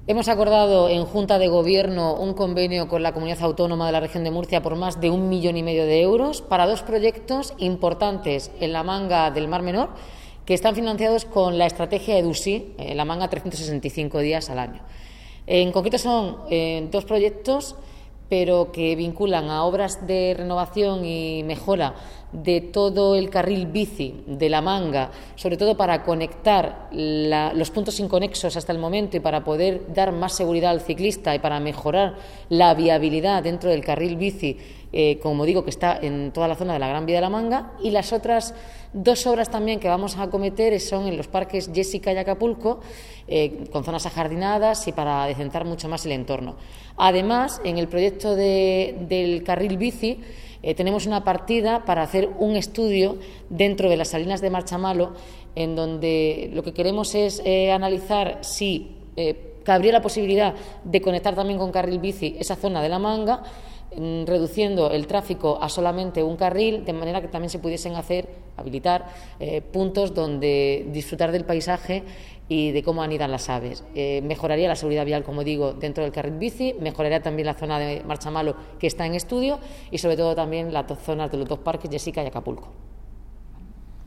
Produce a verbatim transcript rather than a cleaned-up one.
Hemos acordado en Junta de Gobierno un convenio con la Comunidad Autónoma de la Región de Murcia por más de un millón y medio de euros para dos proyectos importantes en la manga del Mar Menor que están financiados con la estrategia EDUSI, en la manga trescientos sesenta y cinco días al año. En concreto son eh, dos proyectos, pero que vinculan a obras de renovación y mejora de todo el carril bici de la manga, sobre todo para conectar la, los puntos inconexos hasta el momento y para poder dar más seguridad al ciclista y para mejorar la viabilidad dentro del carril bici, eh, como digo, que está en toda la zona de la Gran Vía de la Manga. Y las otras dos obras también que vamos a acometer son en los parques Jessica y Acapulco, eh, con zonas ajardinadas y para decentar mucho más el entorno. Además, en el proyecto de, del carril bici, Eh, tenemos una partida para hacer un estudio dentro de las salinas de Marchamalo, en donde lo que queremos es eh, analizar si eh, cabría la posibilidad de conectar también con carril bici esa zona de la manga, mm, reduciendo el tráfico a solamente un carril, de manera que también se pudiesen hacer, habilitar eh, puntos donde disfrutar del paisaje y de cómo anidan las aves. Eh, mejoraría la seguridad vial, como digo, dentro del carril bici, mejoraría también la zona de Marchamalo, que está en estudio, y sobre todo también las dos zonas de los dos parques, Jessica y Acapulco.